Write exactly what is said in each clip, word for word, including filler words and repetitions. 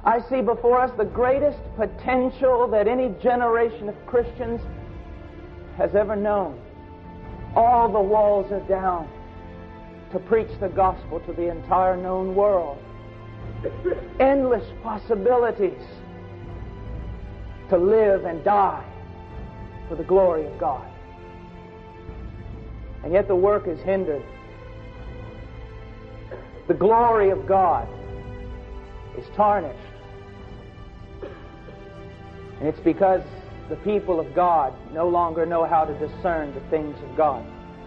I see before us the greatest potential that any generation of Christians has ever known. All the walls are down to preach the gospel to the entire known world. Endless possibilities to live and die for the glory of God. And yet the work is hindered. The glory of God is tarnished. And it's because the people of God no longer know how to discern the things of God.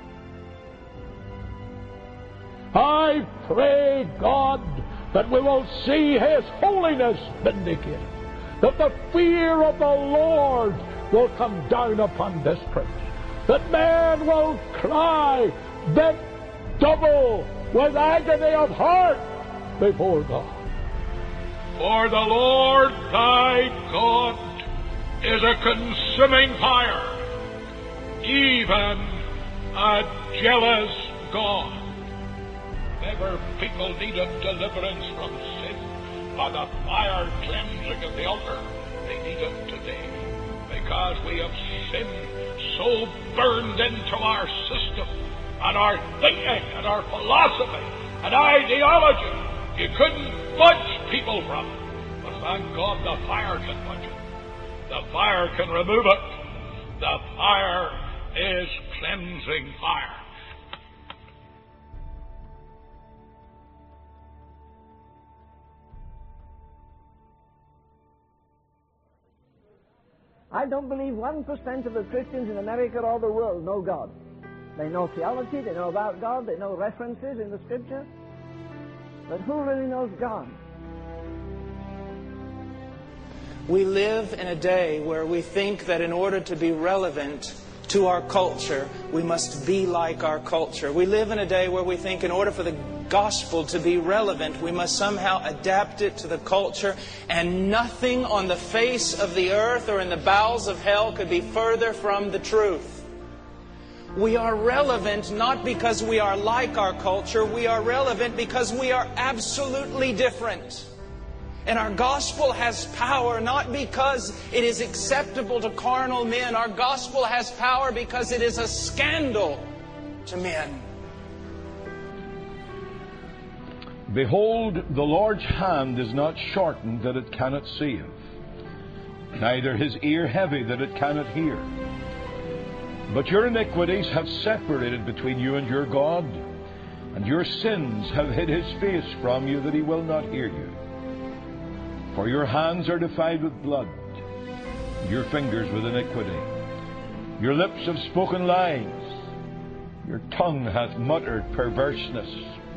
I pray, God, that we will see His holiness vindicated, that the fear of the Lord will come down upon this church, that man will cry, bent double with agony of heart before God. For the Lord thy God is a consuming fire, even a jealous God. Ever people needed deliverance from sin by the fire cleansing of the altar, they need it today. Because we have sinned so burned into our system and our thinking and our philosophy and ideology, you couldn't budge people from it. But thank God the fire can budge it. The fire can remove it. The fire is cleansing fire. I don't believe one percent of the Christians in America or the world know God. They know theology, they know about God, they know references in the Scripture. But who really knows God? We live in a day where we think that in order to be relevant to our culture, we must be like our culture. We live in a day where we think in order for the gospel to be relevant, we must somehow adapt it to the culture, and nothing on the face of the earth or in the bowels of hell could be further from the truth. We are relevant not because we are like our culture, we are relevant because we are absolutely different. And our gospel has power not because it is acceptable to carnal men. Our gospel has power because it is a scandal to men. Behold, the Lord's hand is not shortened that it cannot save, neither His ear heavy that it cannot hear. But your iniquities have separated between you and your God, and your sins have hid His face from you that He will not hear you. For your hands are defiled with blood, and your fingers with iniquity. Your lips have spoken lies, your tongue hath muttered perverseness.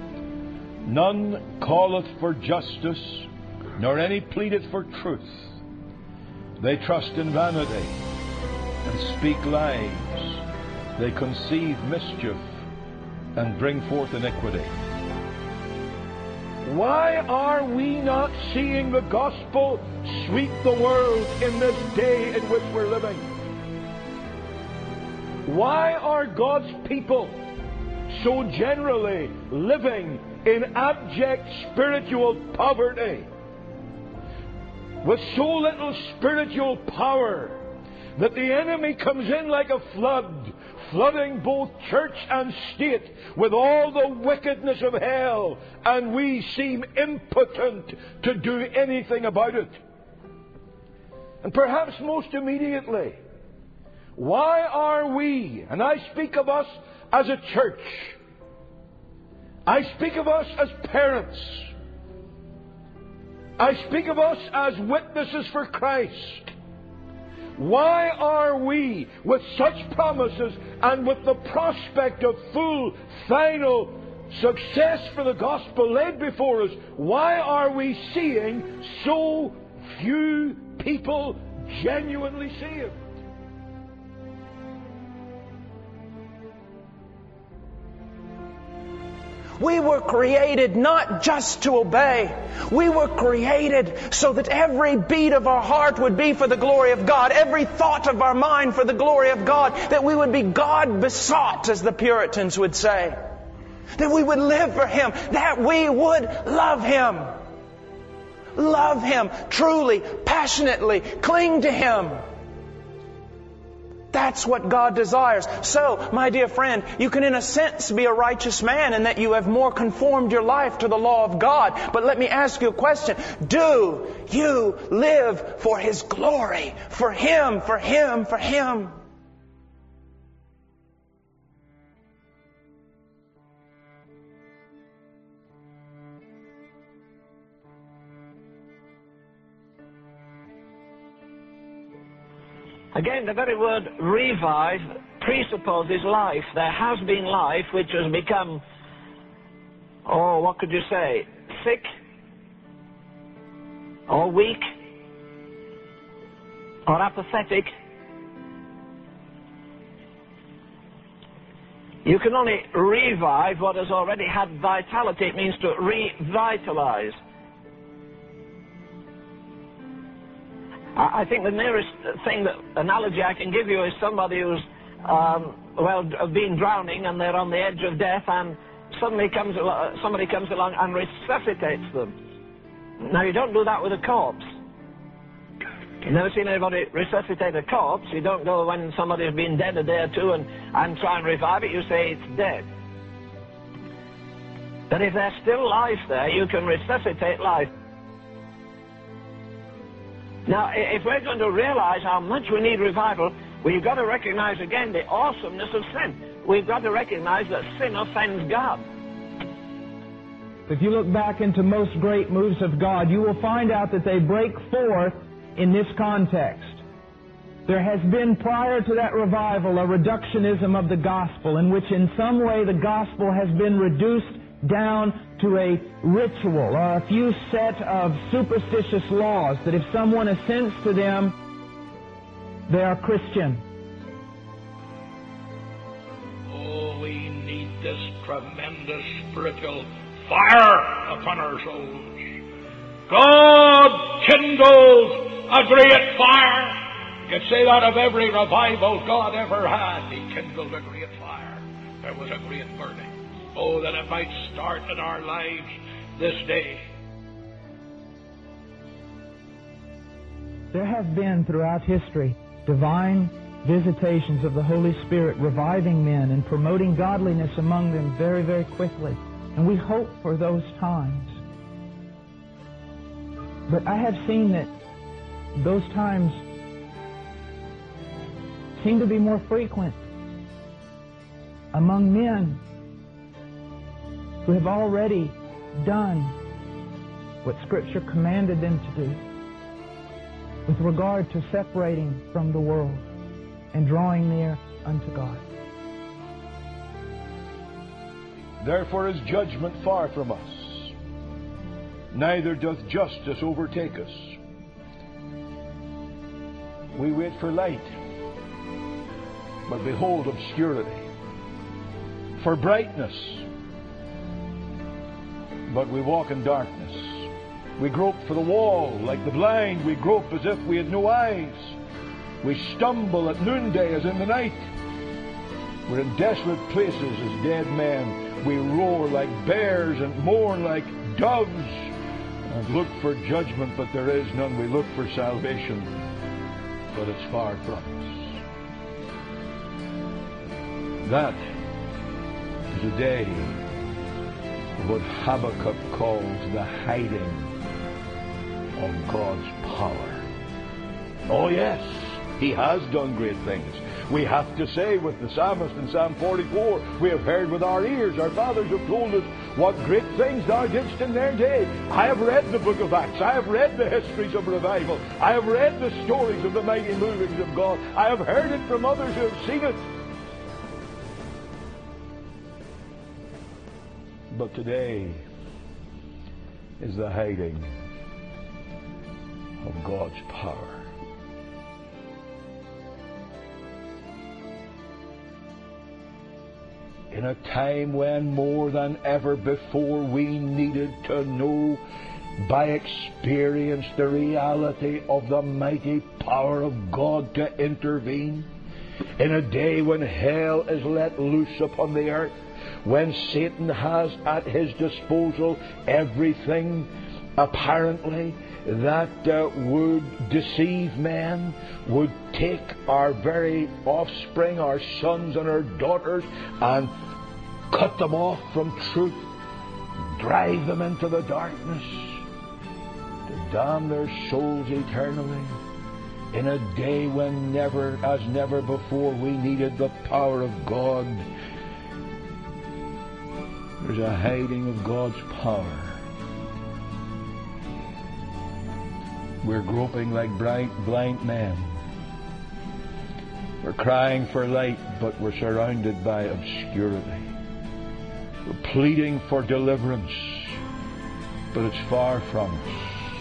None calleth for justice, nor any pleadeth for truth. They trust in vanity, and speak lies. They conceive mischief, and bring forth iniquity. Why are we not seeing the gospel sweep the world in this day in which we're living? Why are God's people so generally living in abject spiritual poverty, with so little spiritual power that the enemy comes in like a flood, flooding both church and state with all the wickedness of hell, and we seem impotent to do anything about it? And perhaps most immediately, why are we, and I speak of us as a church, I speak of us as parents, I speak of us as witnesses for Christ, why are we, with such promises and with the prospect of full, final success for the gospel laid before us, why are we seeing so few people genuinely saved? We were created not just to obey. We were created so that every beat of our heart would be for the glory of God, every thought of our mind for the glory of God, that we would be God besought, as the Puritans would say. That we would live for Him, that we would love Him. love Him truly, passionately, cling to Him. That's what God desires. So, my dear friend, you can in a sense be a righteous man in that you have more conformed your life to the law of God. But let me ask you a question. Do you live for His glory? For Him, for Him, for Him? Again, the very word revive presupposes life. There has been life which has become, oh, what could you say, sick or weak or apathetic. You can only revive what has already had vitality. It means to revitalize. I think the nearest thing, that analogy I can give you is somebody who's, um, well, been drowning and they're on the edge of death, and suddenly comes somebody comes along and resuscitates them. Now, you don't do that with a corpse. You've never seen anybody resuscitate a corpse. You don't go when somebody's been dead a day or two and, and try and revive it. You say it's dead. But if there's still life there, you can resuscitate life. Now, if we're going to realize how much we need revival, we've got to recognize again the awesomeness of sin. We've got to recognize that sin offends God. If you look back into most great moves of God, you will find out that they break forth in this context. There has been, prior to that revival, a reductionism of the gospel, in which in some way the gospel has been reduced down to a ritual or a few set of superstitious laws that if someone assents to them, they are Christian. Oh, we need this tremendous spiritual fire upon our souls. God kindles a great fire. You could say that of every revival God ever had. He kindled a great fire. There was a great burning. Oh, that it might start in our lives this day. There have been throughout history divine visitations of the Holy Spirit reviving men and promoting godliness among them very, very quickly. And we hope for those times. But I have seen that those times seem to be more frequent among men who have already done what Scripture commanded them to do with regard to separating from the world and drawing near unto God. Therefore is judgment far from us, neither doth justice overtake us. We wait for light, but behold obscurity. For brightness, but we walk in darkness. We grope for the wall like the blind. We grope as if we had no eyes. We stumble at noonday as in the night. We're in desolate places as dead men. We roar like bears and mourn like doves. And look for judgment, but there is none. We look for salvation, but it's far from us. That is a day what Habakkuk calls the hiding of God's power. Oh yes, He has done great things. We have to say with the psalmist in Psalm forty-four, we have heard with our ears, our fathers have told us what great things thou didst in their day. I have read the book of Acts. I have read the histories of revival. I have read the stories of the mighty movings of God. I have heard it from others who have seen it. But today is the hiding of God's power. In a time when more than ever before we needed to know by experience the reality of the mighty power of God to intervene. In a day when hell is let loose upon the earth, when Satan has at his disposal everything apparently, that uh, would deceive men, would take our very offspring, our sons and our daughters, and cut them off from truth, drive them into the darkness, to damn their souls eternally, in a day when never, as never before, we needed the power of God. There's a hiding of God's power. We're groping like blind, blind men. We're crying for light, but we're surrounded by obscurity. We're pleading for deliverance, but it's far from us.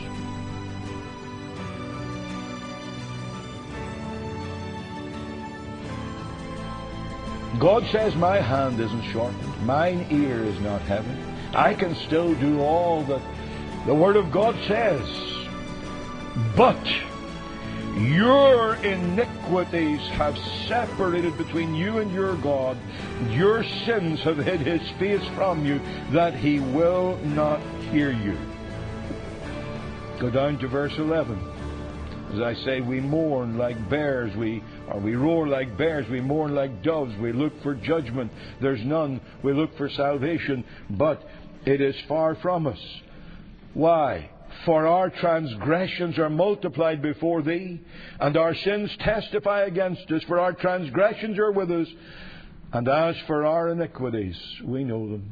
God says, my hand isn't shortened, mine ear is not heavy. I can still do all that the Word of God says. But your iniquities have separated between you and your God. Your sins have hid His face from you, that He will not hear you. Go down to verse eleven. As I say, we mourn like bears, we or we roar like bears, we mourn like doves, we look for judgment, there's none, we look for salvation, but it is far from us. Why? For our transgressions are multiplied before Thee, and our sins testify against us, for our transgressions are with us, and as for our iniquities, we know them.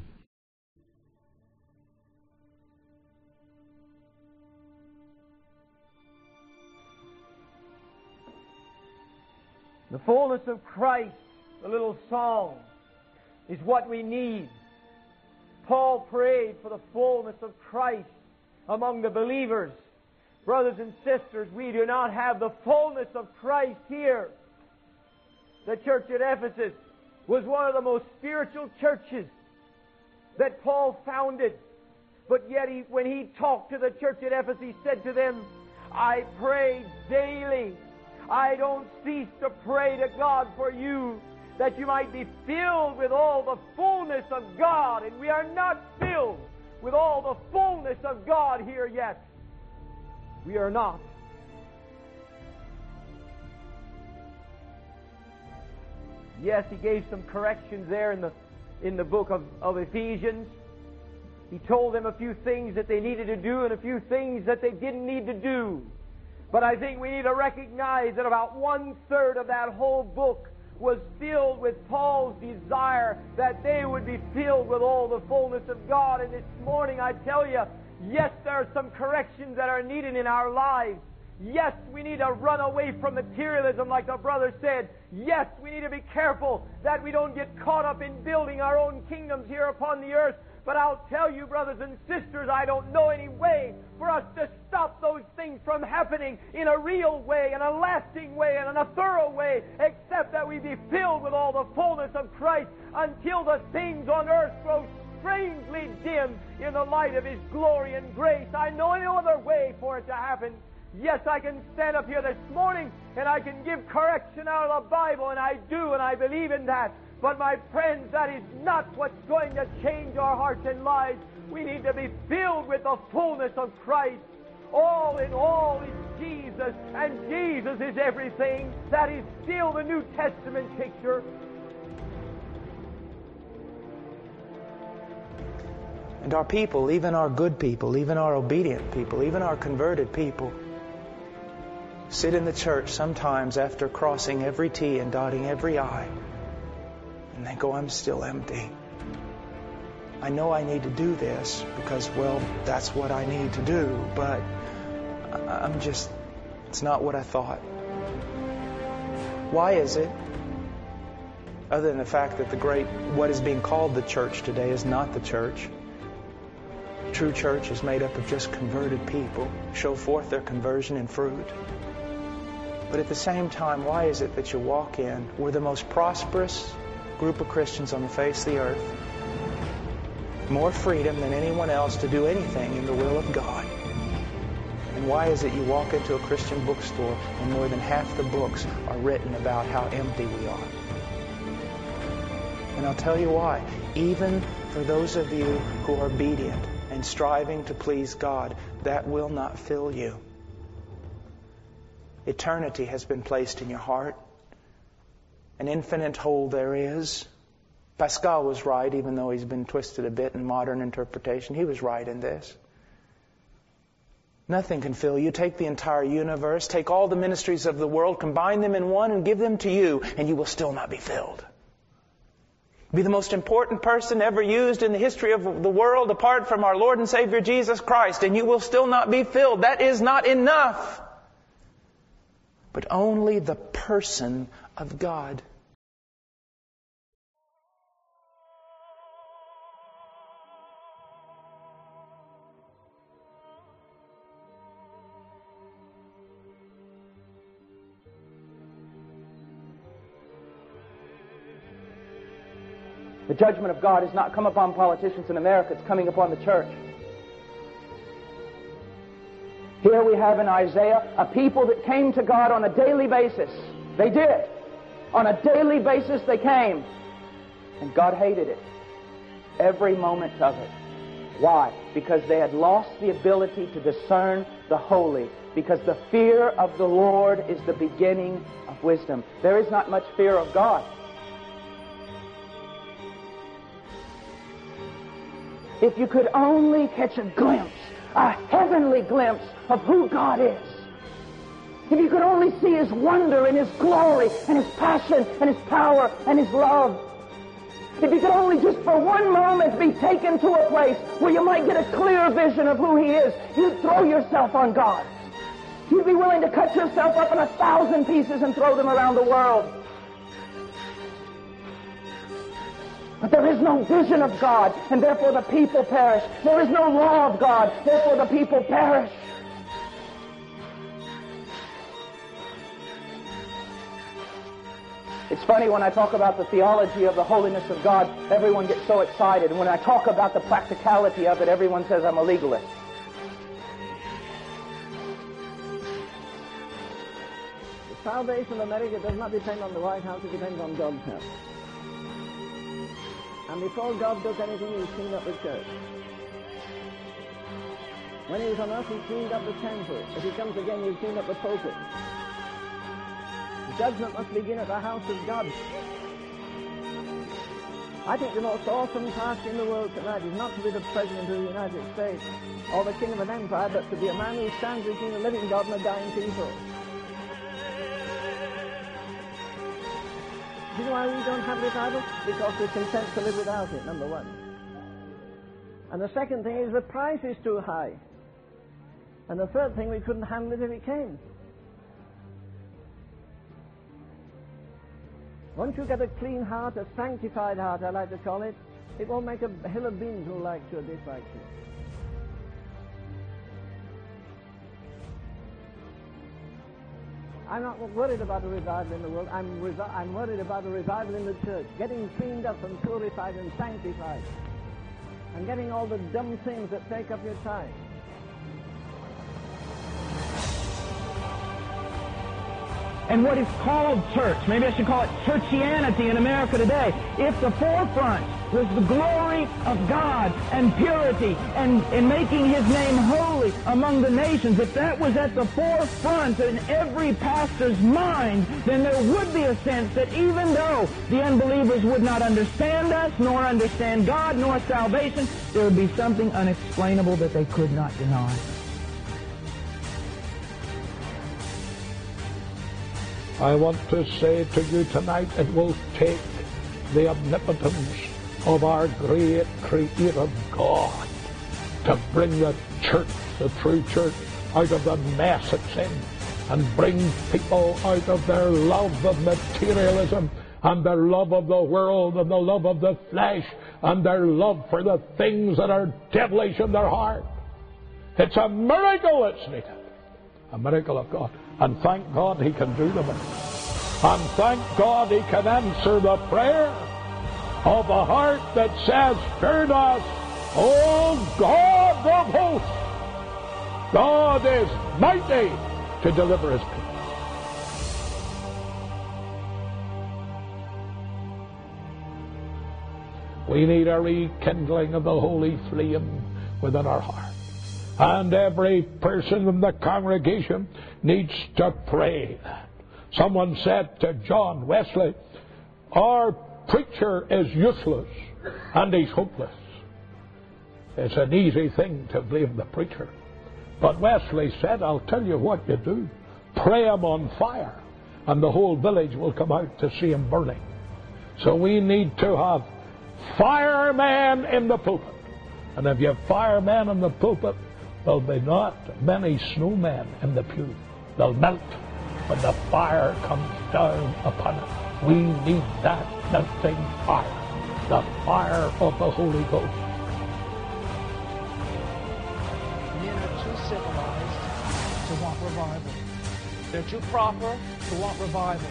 The fullness of Christ, the little song, is what we need. Paul prayed for the fullness of Christ among the believers. Brothers and sisters, we do not have the fullness of Christ here. The church at Ephesus was one of the most spiritual churches that Paul founded. But yet he, when he talked to the church at Ephesus, he said to them, I pray daily. I don't cease to pray to God for you, that you might be filled with all the fullness of God. And we are not filled with all the fullness of God here yet. We are not. Yes, he gave some corrections there in the in the book of, of Ephesians. He told them a few things that they needed to do and a few things that they didn't need to do. But I think we need to recognize that about one-third of that whole book was filled with Paul's desire that they would be filled with all the fullness of God. And this morning I tell you, yes, there are some corrections that are needed in our lives. Yes, we need to run away from materialism like the brother said. Yes, we need to be careful that we don't get caught up in building our own kingdoms here upon the earth. But I'll tell you, brothers and sisters, I don't know any way for us to stop those things from happening in a real way, in a lasting way, and in a thorough way, except that we be filled with all the fullness of Christ until the things on earth grow strangely dim in the light of His glory and grace. I know no other way for it to happen. Yes, I can stand up here this morning and I can give correction out of the Bible, and I do, and I believe in that. But my friends, that is not what's going to change our hearts and lives. We need to be filled with the fullness of Christ. All in all is Jesus, and Jesus is everything. That is still the New Testament picture. And our people, even our good people, even our obedient people, even our converted people, sit in the church sometimes after crossing every T and dotting every I, and they go, I'm still empty. I know I need to do this because, well, that's what I need to do, but I'm just, it's not what I thought. Why is it? Other than the fact that the great, what is being called the church today is not the church. True church is made up of just converted people, show forth their conversion in fruit. But at the same time, why is it that you walk in, we're the most prosperous group of Christians on the face of the earth, more freedom than anyone else to do anything in the will of God. And why is it you walk into a Christian bookstore and more than half the books are written about how empty we are? And I'll tell you why. Even for those of you who are obedient and striving to please God, that will not fill you. Eternity has been placed in your heart. An infinite whole there is. Pascal was right, even though he's been twisted a bit in modern interpretation. He was right in this. Nothing can fill you. Take the entire universe, take all the ministries of the world, combine them in one and give them to you, and you will still not be filled. Be the most important person ever used in the history of the world apart from our Lord and Savior Jesus Christ, and you will still not be filled. That is not enough. But only the person of God. The judgment of God has not come upon politicians in America, it's coming upon the church. Here we have in Isaiah a people that came to God on a daily basis. They did. On a daily basis they came. And God hated it. Every moment of it. Why? Because they had lost the ability to discern the holy. Because the fear of the Lord is the beginning of wisdom. There is not much fear of God. If you could only catch a glimpse, a heavenly glimpse of who God is. If you could only see His wonder and His glory and His passion and His power and His love. If you could only just for one moment be taken to a place where you might get a clear vision of who He is, you'd throw yourself on God. You'd be willing to cut yourself up in a thousand pieces and throw them around the world. But there is no vision of God, and therefore the people perish. There is no law of God, therefore the people perish. It's funny, when I talk about the theology of the holiness of God, everyone gets so excited. And when I talk about the practicality of it, everyone says I'm a legalist. The salvation of America does not depend on the White House, it depends on God's help. And before God does anything, He's cleaned up the church. When He was on earth, He cleaned up the temple. If He comes again, He'll clean up the pulpit. Judgment must begin at the house of God. I think the most awesome task in the world tonight is not to be the President of the United States or the King of an empire, but to be a man who stands between a living God and a dying people. Do you know why we don't have revival? Because we're content to live without it, number one. And the second thing is the price is too high. And the third thing, we couldn't handle it if it came. Once you get a clean heart, a sanctified heart, I like to call it, it won't make a hill of beans who like you or dislike you. I'm not worried about a revival in the world. I'm, revi- I'm worried about a revival in the church. Getting cleaned up and purified and sanctified. And getting all the dumb things that take up your time. And what is called church, maybe I should call it churchianity in America today, if the forefront was the glory of God and purity and, and making His name holy among the nations, if that was at the forefront in every pastor's mind, then there would be a sense that even though the unbelievers would not understand us, nor understand God, nor salvation, there would be something unexplainable that they could not deny. I want to say to you tonight, it will take the omnipotence of our great creative God to bring the church, the true church, out of the mess it's in, and bring people out of their love of materialism and their love of the world and the love of the flesh and their love for the things that are devilish in their heart. It's a miracle that's needed. A miracle of God. And thank God He can do the miracle. And thank God He can answer the prayer of a heart that says, "Fear not, O God of hosts. God is mighty to deliver His people." We need a rekindling of the holy flame. within our heart. And every person in the congregation needs to pray that. Someone said to John Wesley, our preacher is useless and he's hopeless. It's an easy thing to blame the preacher. But Wesley said, I'll tell you what you do. Pray him on fire, and the whole village will come out to see him burning. So we need to have firemen in the pulpit. And if you have firemen in the pulpit, there'll be not many snowmen in the pew. They'll melt when the fire comes down upon it. We need that melting fire, the fire of the Holy Ghost. Men are too civilized to want revival. They're too proper to want revival.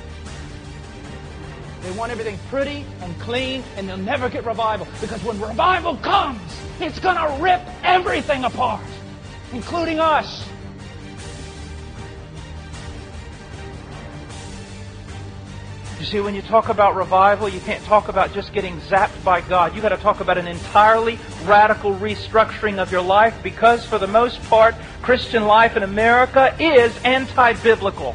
They want everything pretty and clean, and they'll never get revival. Because when revival comes, it's going to rip everything apart, including us. You see, when you talk about revival, you can't talk about just getting zapped by God. You've got to talk about an entirely radical restructuring of your life, because for the most part, Christian life in America is anti-biblical.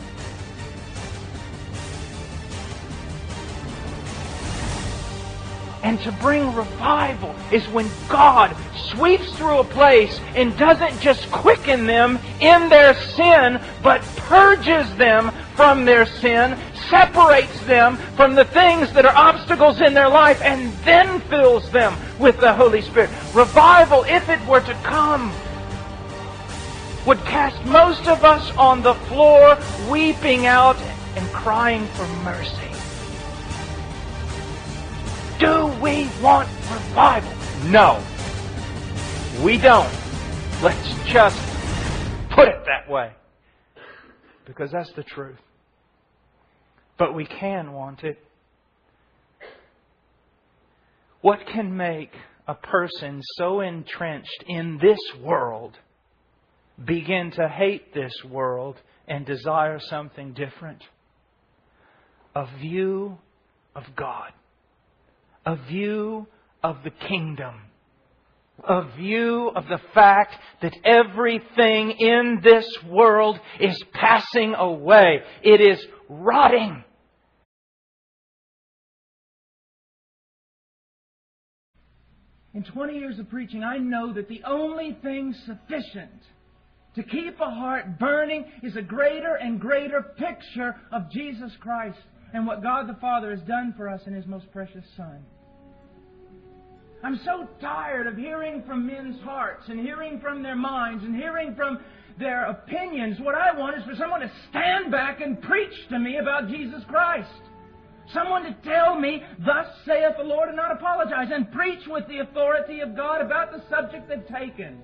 And to bring revival is when God sweeps through a place and doesn't just quicken them in their sin, but purges them from their sin, separates them from the things that are obstacles in their life, and then fills them with the Holy Spirit. Revival, if it were to come, would cast most of us on the floor, weeping out and crying for mercy. Do we want revival? No. We don't. Let's just put it that way. Because that's the truth. But we can want it. What can make a person so entrenched in this world begin to hate this world and desire something different? A view of God. A view of the kingdom. A view of the fact that everything in this world is passing away. It is rotting. In twenty years of preaching, I know that the only thing sufficient to keep a heart burning is a greater and greater picture of Jesus Christ and what God the Father has done for us in His most precious Son. I'm so tired of hearing from men's hearts and hearing from their minds and hearing from their opinions. What I want is for someone to stand back and preach to me about Jesus Christ. Someone to tell me, thus saith the Lord, and not apologize, and preach with the authority of God about the subject they've taken.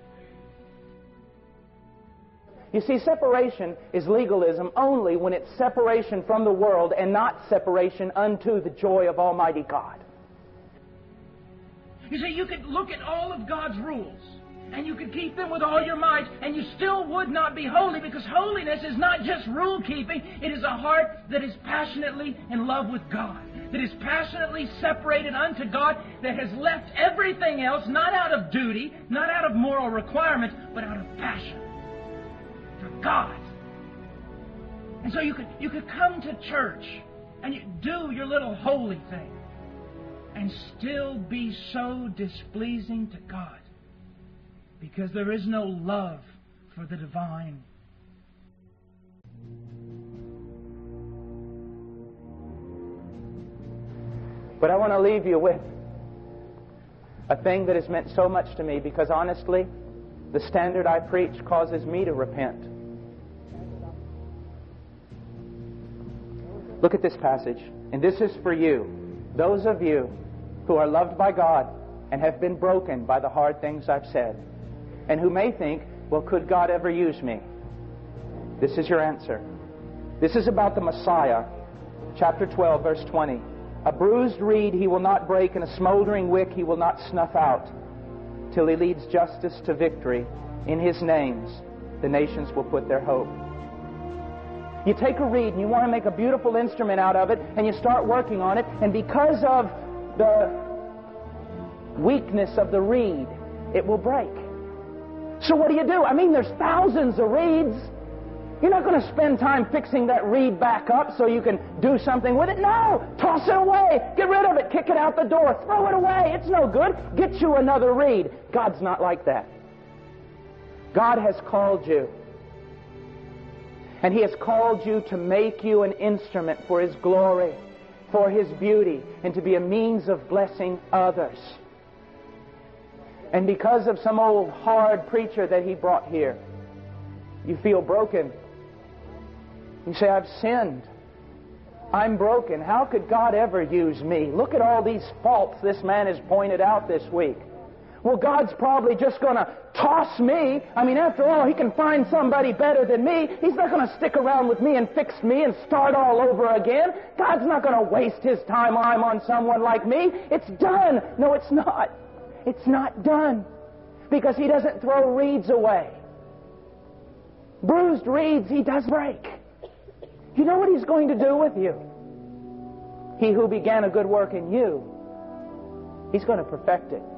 You see, separation is legalism only when it's separation from the world and not separation unto the joy of Almighty God. You see, you could look at all of God's rules, and you could keep them with all your might, and you still would not be holy, because holiness is not just rule-keeping. It is a heart that is passionately in love with God, that is passionately separated unto God, that has left everything else, not out of duty, not out of moral requirements, but out of passion for God. And so you could, you could come to church, and you do your little holy thing, and still be so displeasing to God, because there is no love for the divine. But I want to leave you with a thing that has meant so much to me, because honestly, the standard I preach causes me to repent. Look at this passage, and this is for you, those of you who are loved by God and have been broken by the hard things I've said, and who may think, well, could God ever use me? This is your answer. This is about the Messiah, chapter twelve, verse twenty. A bruised reed He will not break, and a smoldering wick He will not snuff out, till He leads justice to victory. In His names, the nations will put their hope. You take a reed and you want to make a beautiful instrument out of it, and you start working on it, and because of the weakness of the reed, it will break. So what do you do? I mean, there's thousands of reeds. You're not going to spend time fixing that reed back up so you can do something with it. No! Toss it away! Get rid of it! Kick it out the door! Throw it away! It's no good! Get you another reed. God's not like that. God has called you. And He has called you to make you an instrument for His glory, for His beauty, and to be a means of blessing others. And because of some old hard preacher that He brought here, you feel broken. You say, I've sinned. I'm broken. How could God ever use me? Look at all these faults this man has pointed out this week. Well, God's probably just going to toss me. I mean, after all, He can find somebody better than me. He's not going to stick around with me and fix me and start all over again. God's not going to waste His time on someone like me. It's done. No, it's not. It's not done. Because He doesn't throw reeds away. Bruised reeds He does break. You know what He's going to do with you? He who began a good work in you, He's going to perfect it.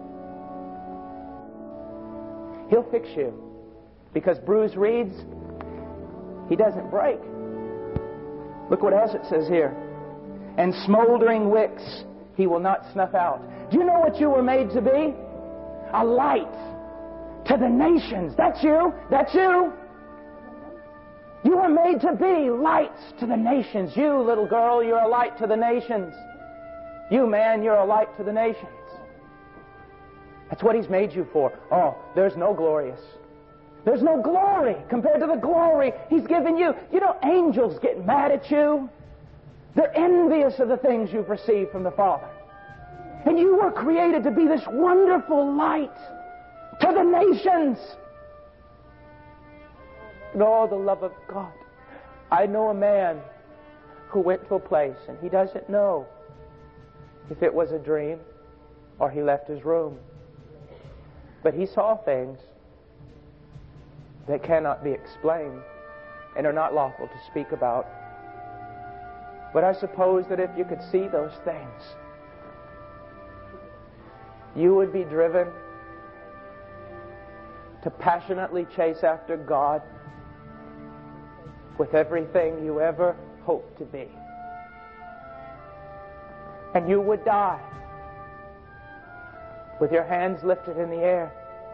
He'll fix you. Because bruised reeds, He doesn't break. Look what else it says here. And smoldering wicks He will not snuff out. Do you know what you were made to be? A light to the nations. That's you. That's you. You were made to be lights to the nations. You, little girl, you're a light to the nations. You, man, you're a light to the nations. That's what He's made you for. Oh, there's no glorious. There's no glory compared to the glory He's given you. You know, angels get mad at you. They're envious of the things you've received from the Father. And you were created to be this wonderful light to the nations. Oh, the love of God. I know a man who went to a place and he doesn't know if it was a dream or he left his room. But he saw things that cannot be explained and are not lawful to speak about. But I suppose that if you could see those things, you would be driven to passionately chase after God with everything you ever hoped to be. And you would die with your hands lifted in the air,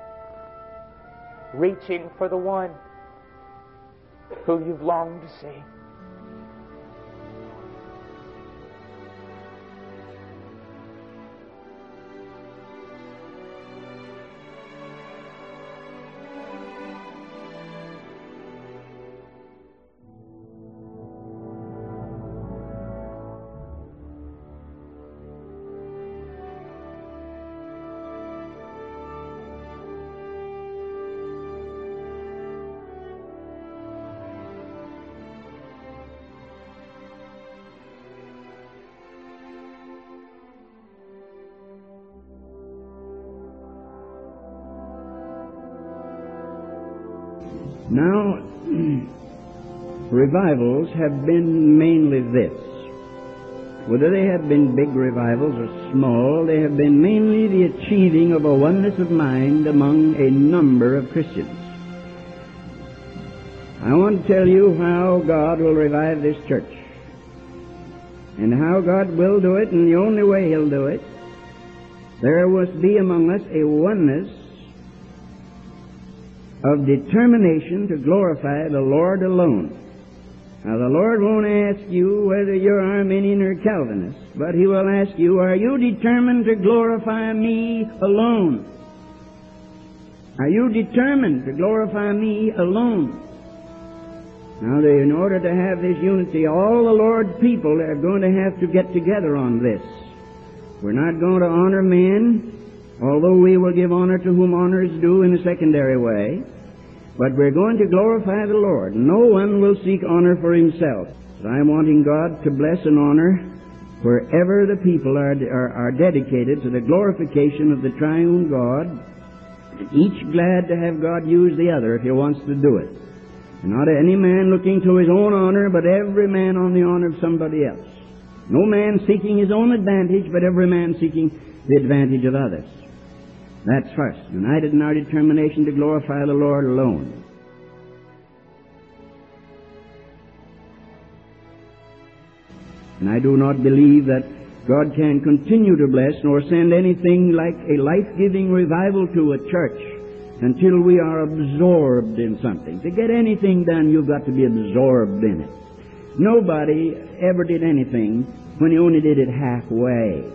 reaching for the one who you've longed to see. Now, revivals have been mainly this. Whether they have been big revivals or small, they have been mainly the achieving of a oneness of mind among a number of Christians. I want to tell you how God will revive this church, and how God will do it, and the only way He'll do it. There must be among us a oneness of determination to glorify the Lord alone. Now, the Lord won't ask you whether you're Arminian or Calvinist, but He will ask you, are you determined to glorify Me alone? Are you determined to glorify Me alone? Now, in order to have this unity, all the Lord's people are going to have to get together on this. We're not going to honor men, although we will give honor to whom honor is due in a secondary way. But we're going to glorify the Lord. No one will seek honor for himself. I'm wanting God to bless and honor wherever the people are, are, are dedicated to the glorification of the triune God, each glad to have God use the other if He wants to do it. And not any man looking to his own honor, but every man on the honor of somebody else. No man seeking his own advantage, but every man seeking the advantage of others. That's first. United in our determination to glorify the Lord alone. And I do not believe that God can continue to bless nor send anything like a life-giving revival to a church until we are absorbed in something. To get anything done, you've got to be absorbed in it. Nobody ever did anything when he only did it halfway.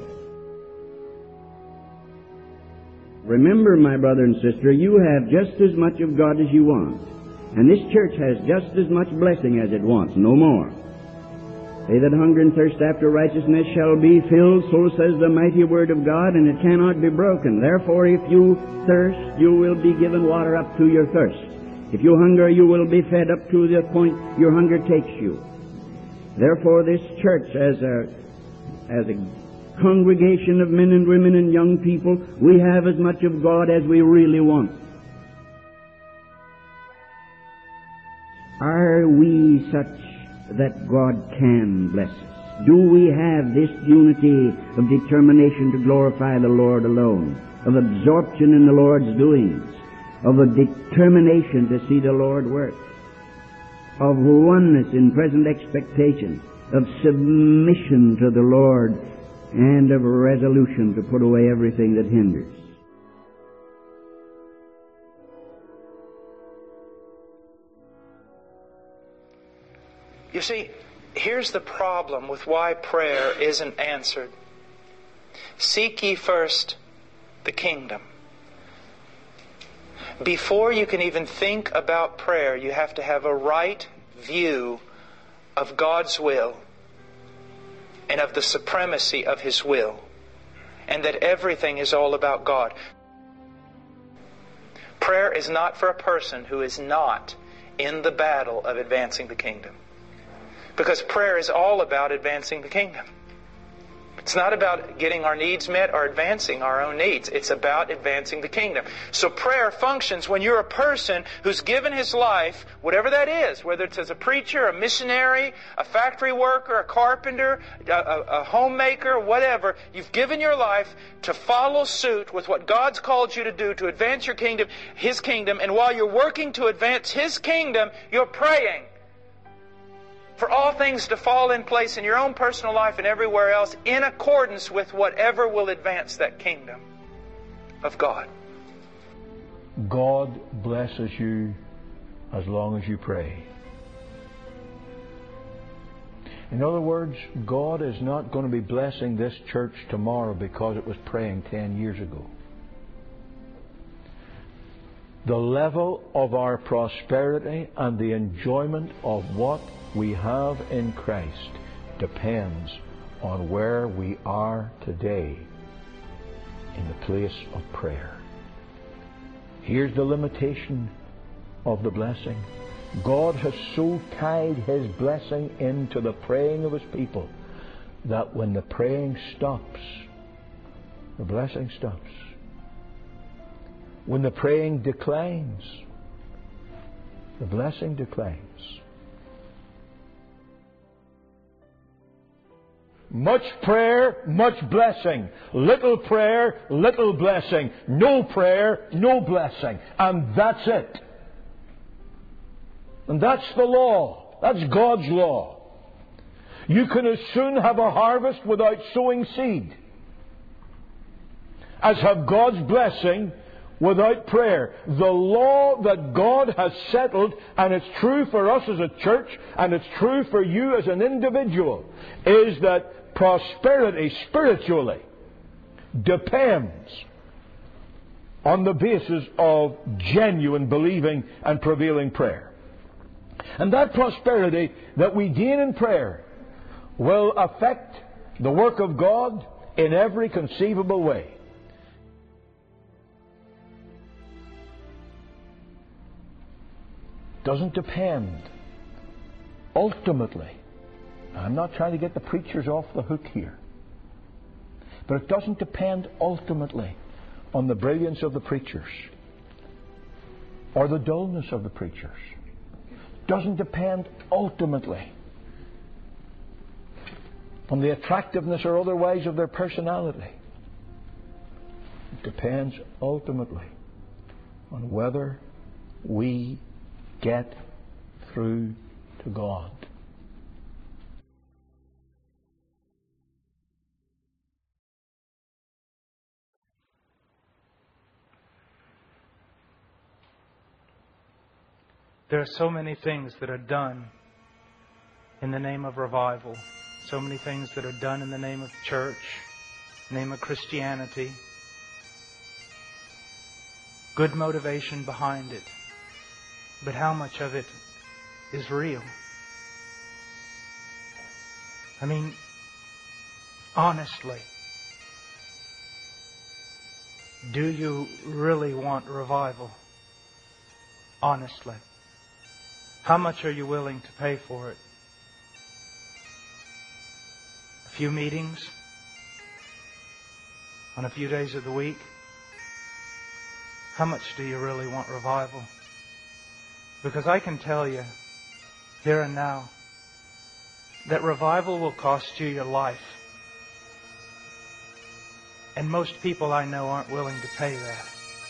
Remember, my brother and sister, you have just as much of God as you want. And this church has just as much blessing as it wants, no more. They that hunger and thirst after righteousness shall be filled, so says the mighty word of God, and it cannot be broken. Therefore, if you thirst, you will be given water up to your thirst. If you hunger, you will be fed up to the point your hunger takes you. Therefore, this church, as a, as a congregation of men and women and young people, we have as much of God as we really want. Are we such that God can bless us? Do we have this unity of determination to glorify the Lord alone, of absorption in the Lord's doings, of a determination to see the Lord work, of oneness in present expectation, of submission to the Lord, and of resolution to put away everything that hinders? You see, here's the problem with why prayer isn't answered. Seek ye first the kingdom. Before you can even think about prayer, you have to have a right view of God's will and of the supremacy of His will, and that everything is all about God. Prayer is not for a person who is not in the battle of advancing the kingdom. Because prayer is all about advancing the kingdom. It's not about getting our needs met or advancing our own needs. It's about advancing the kingdom. So prayer functions when you're a person who's given his life, whatever that is, whether it's as a preacher, a missionary, a factory worker, a carpenter, a, a, a homemaker, whatever. You've given your life to follow suit with what God's called you to do to advance your kingdom, His kingdom. And while you're working to advance His kingdom, you're praying for all things to fall in place in your own personal life and everywhere else in accordance with whatever will advance that kingdom of God. God blesses you as long as you pray. In other words, God is not going to be blessing this church tomorrow because it was praying ten years ago. The level of our prosperity and the enjoyment of what we have in Christ depends on where we are today in the place of prayer. Here's the limitation of the blessing. God has so tied His blessing into the praying of His people that when the praying stops, the blessing stops. When the praying declines, the blessing declines. Much prayer, much blessing. Little prayer, little blessing. No prayer, no blessing. And that's it. And that's the law. That's God's law. You can as soon have a harvest without sowing seed as have God's blessing without prayer. The law that God has settled, and it's true for us as a church, and it's true for you as an individual, is that prosperity spiritually depends on the basis of genuine believing and prevailing prayer. And that prosperity that we gain in prayer will affect the work of God in every conceivable way. Doesn't depend ultimately. I'm not trying to get the preachers off the hook here, but it doesn't depend ultimately on the brilliance of the preachers or the dullness of the preachers. It doesn't depend ultimately on the attractiveness or otherwise of their personality. It depends ultimately on whether we get through to God. There are so many things that are done in the name of revival. So many things that are done in the name of church, name of Christianity. Good motivation behind it. But how much of it is real? I mean, honestly, do you really want revival? Honestly. How much are you willing to pay for it? A few meetings on a few days of the week? How much do you really want revival? Because I can tell you, here and now, that revival will cost you your life. And most people I know aren't willing to pay that.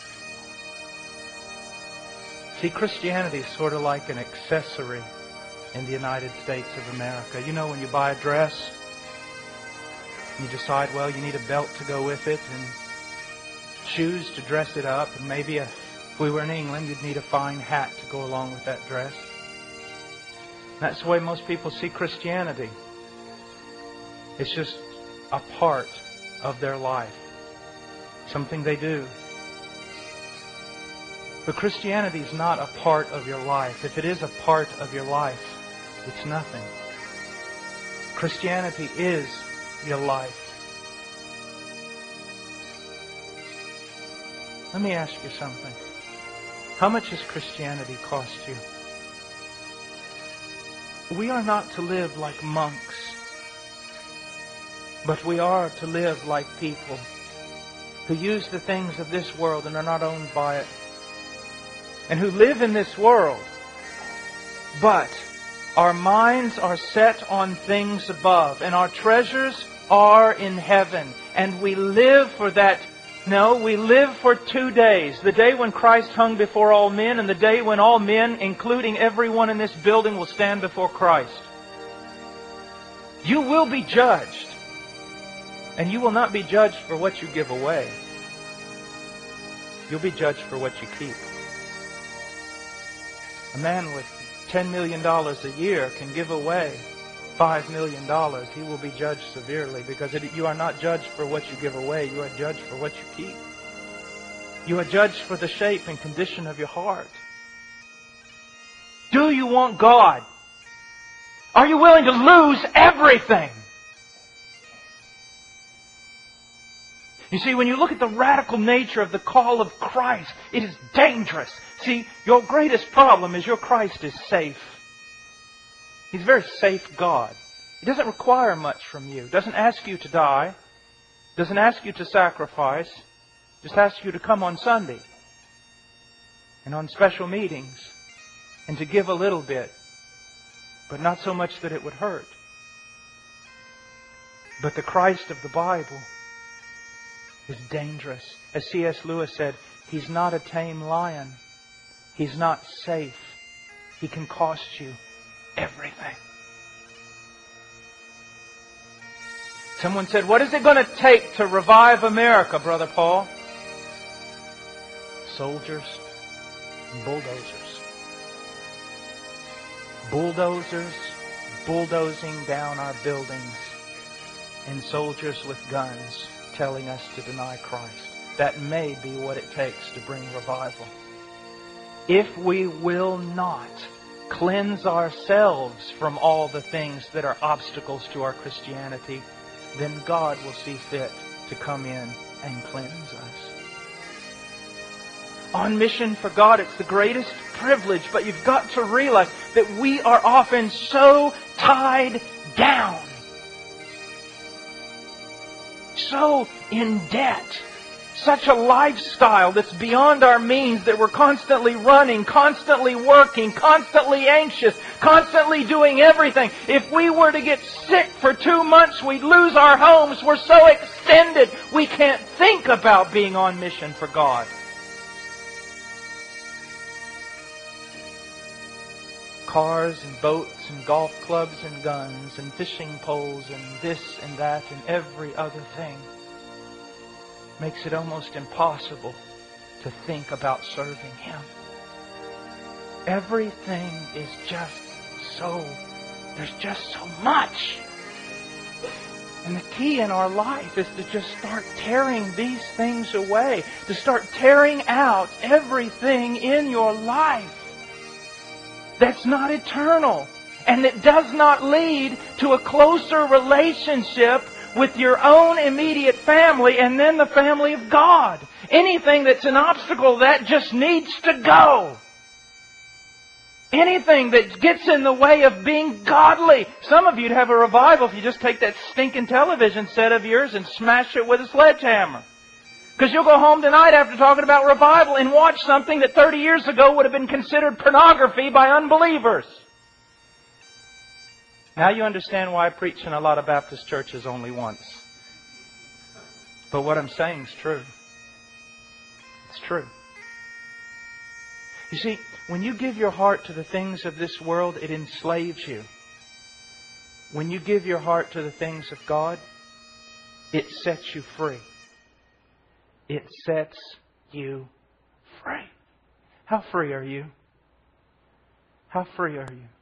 See, Christianity is sort of like an accessory in the United States of America. You know, when you buy a dress, you decide, well, you need a belt to go with it and shoes to dress it up. And maybe a, if we were in England, you'd need a fine hat to go along with that dress. That's the way most people see Christianity. It's just a part of their life. Something they do. But Christianity is not a part of your life. If it is a part of your life, it's nothing. Christianity is your life. Let me ask you something. How much has Christianity cost you? We are not to live like monks, but we are to live like people who use the things of this world and are not owned by it, and who live in this world, but our minds are set on things above, and our treasures are in heaven, and we live for that. No, we live for two days. The day when Christ hung before all men, and the day when all men, including everyone in this building, will stand before Christ. You will be judged. And you will not be judged for what you give away. You'll be judged for what you keep. A man with ten million dollars a year can give away five million dollars. He will be judged severely, because it, you are not judged for what you give away. You are judged for what you keep. You are judged for the shape and condition of your heart. Do you want God? Are you willing to lose everything? You see, when you look at the radical nature of the call of Christ, it is dangerous. See, your greatest problem is your Christ is safe. He's a very safe God. He doesn't require much from you. Doesn't ask you to die. Doesn't ask you to sacrifice. Just asks you to come on Sunday and on special meetings and to give a little bit, but not so much that it would hurt. But the Christ of the Bible is dangerous. As C S Lewis said, He's not a tame lion. He's not safe. He can cost you everything. Someone said, what is it going to take to revive America, Brother Paul? Soldiers and bulldozers. Bulldozers bulldozing down our buildings, and soldiers with guns telling us to deny Christ. That may be what it takes to bring revival. If we will not cleanse ourselves from all the things that are obstacles to our Christianity, then God will see fit to come in and cleanse us. On mission for God, it's the greatest privilege, but you've got to realize that we are often so tied down, so in debt, such a lifestyle that's beyond our means, that we're constantly running, constantly working, constantly anxious, constantly doing everything. If we were to get sick for two months, we'd lose our homes. We're so extended, we can't think about being on mission for God. Cars and boats and golf clubs and guns and fishing poles and this and that and every other thing makes it almost impossible to think about serving Him. Everything is just so, there's just so much. And the key in our life is to just start tearing these things away, to start tearing out everything in your life that's not eternal and that does not lead to a closer relationship with your own immediate family and then the family of God. Anything that's an obstacle, that just needs to go. Anything that gets in the way of being godly. Some of you'd have a revival if you just take that stinking television set of yours and smash it with a sledgehammer. Because you'll go home tonight after talking about revival and watch something that thirty years ago would have been considered pornography by unbelievers. Now you understand why I preach in a lot of Baptist churches only once. But what I'm saying is true. It's true. You see, when you give your heart to the things of this world, it enslaves you. When you give your heart to the things of God, it sets you free. It sets you free. How free are you? How free are you?